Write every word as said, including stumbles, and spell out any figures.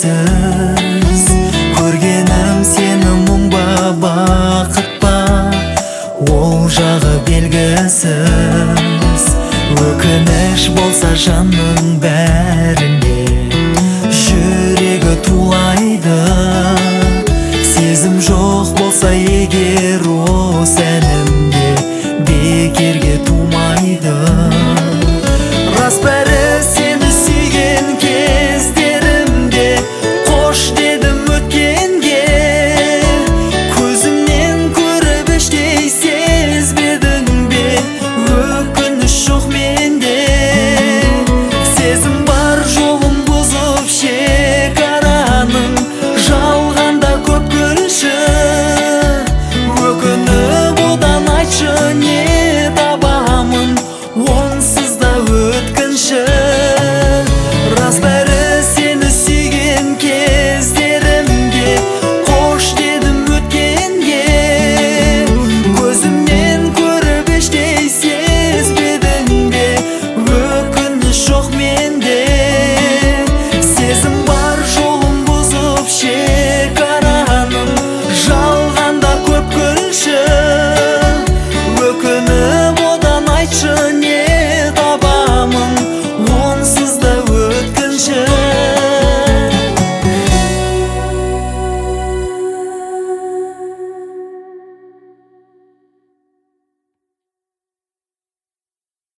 белгісіз. Көргенім сені мұң ба, бақыт па, ол жағы белгісіз. Өкініш болса жанның бәрінде, жүрегі тулайды. Сезім жоқ болса егер осы әнімде, бекерге тумайды. Рас бәрі сені сүйген кездерімде, қош дедім өткенге. Көзімнен көріп іштей сезбедің бе, өкініш жоқ менде. Сезім бар жолым бұзып шекараның, жалғанда көп күлші. Өкініп одан айтшы не табамын, онсыз да өткінші. Рас бәрі сені сүйген кездерімде, қош дедім өткенге. Көзімнен көріп іштей сезбедің бе, өкініш жоқ менде.